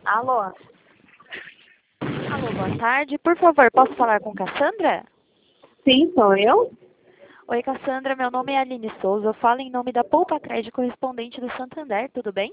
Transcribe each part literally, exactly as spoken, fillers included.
Alô? Alô, boa tarde. Por favor, posso falar com Cassandra? Sim, sou eu? Oi, Cassandra. Meu nome é Aline Souza. Eu falo em nome da Poupa Crédito correspondente do Santander. Tudo bem?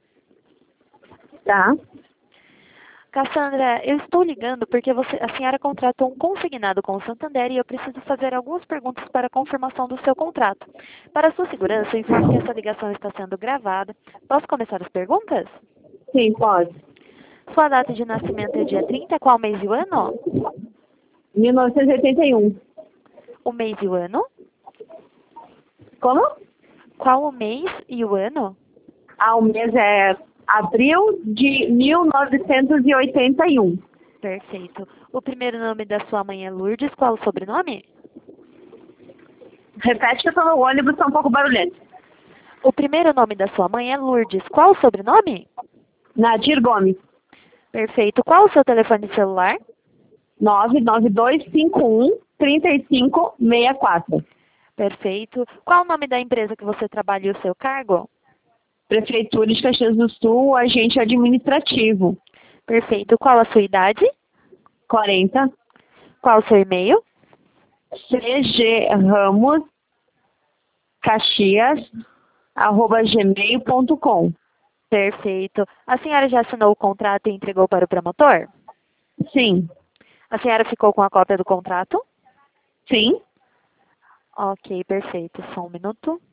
Tá. Cassandra, eu estou ligando porque você, a senhora contratou um consignado com o Santander e eu preciso fazer algumas perguntas para a confirmação do seu contrato. Para sua segurança, eu informo que essa ligação está sendo gravada. Posso começar as perguntas? Sim, pode. Sua data de nascimento é dia trinta, qual mês e o ano? mil novecentos e oitenta e um. O mês e o ano? Como? Qual o mês e o ano? Ah, o mês é abril de mil novecentos e oitenta e um. Perfeito. O primeiro nome da sua mãe é Lourdes, qual o sobrenome? Repete que eu tô no ônibus, tá um pouco barulhento. O primeiro nome da sua mãe é Lourdes, qual o sobrenome? Nadir Gomes. Perfeito. Qual o seu telefone celular? nove nove dois cinco um, três cinco seis quatro. Perfeito. Qual o nome da empresa que você trabalha e o seu cargo? Prefeitura de Caxias do Sul, agente administrativo. Perfeito. Qual a sua idade? quarenta. Qual o seu e-mail? C G Ramos Caxias, arroba gmail ponto com. Perfeito. A senhora já assinou o contrato e entregou para o promotor? Sim. A senhora ficou com a cópia do contrato? Sim. Ok, perfeito. Só um minuto.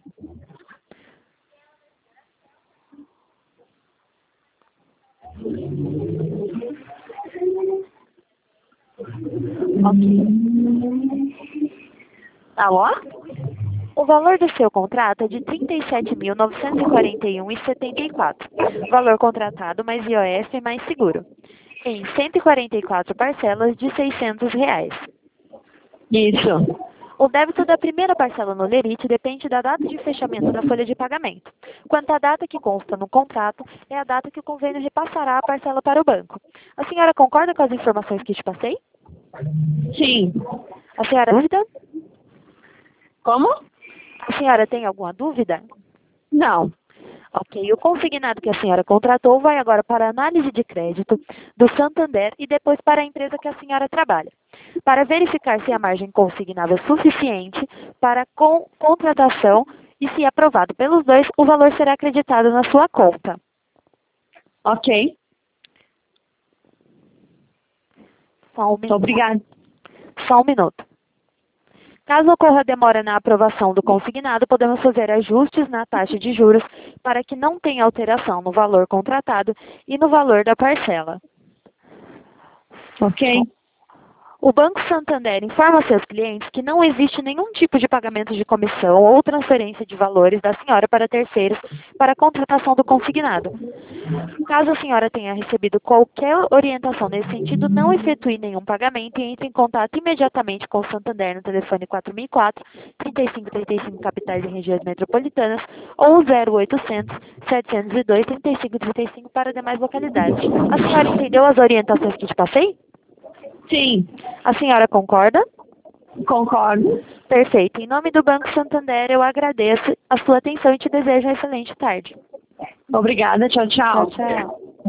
Ok. Alô? O valor do seu contrato é de trinta e sete mil novecentos e quarenta e um reais e setenta e quatro centavos. Valor contratado mais I O F mais seguro. Em cento e quarenta e quatro parcelas de seiscentos reais. Isso. O débito da primeira parcela no Lerite depende da data de fechamento da folha de pagamento. Quanto à data que consta no contrato, é a data que o convênio repassará a parcela para o banco. A senhora concorda com as informações que te passei? Sim. A senhora dúvida? Como? A senhora tem alguma dúvida? Não. Ok, o consignado que a senhora contratou vai agora para a análise de crédito do Santander e depois para a empresa que a senhora trabalha, para verificar se a margem consignada é suficiente para con contratação e, se aprovado pelos dois, o valor será acreditado na sua conta. Ok. Só um Muito minuto. obrigada. Só um minuto. Caso ocorra demora na aprovação do consignado, podemos fazer ajustes na taxa de juros para que não tenha alteração no valor contratado e no valor da parcela. Ok. O Banco Santander informa seus clientes que não existe nenhum tipo de pagamento de comissão ou transferência de valores da senhora para terceiros para a contratação do consignado. Caso a senhora tenha recebido qualquer orientação nesse sentido, não efetue nenhum pagamento e entre em contato imediatamente com o Santander no telefone quatro mil e quatro, trinta e cinco trinta e cinco capitais e regiões metropolitanas ou zero oitocentos, setecentos e dois, trinta e cinco trinta e cinco para demais localidades. A senhora entendeu as orientações que te passei? Sim. A senhora concorda? Concordo. Perfeito. Em nome do Banco Santander, eu agradeço a sua atenção e te desejo uma excelente tarde. Obrigada. Tchau, Tchau, tchau. tchau.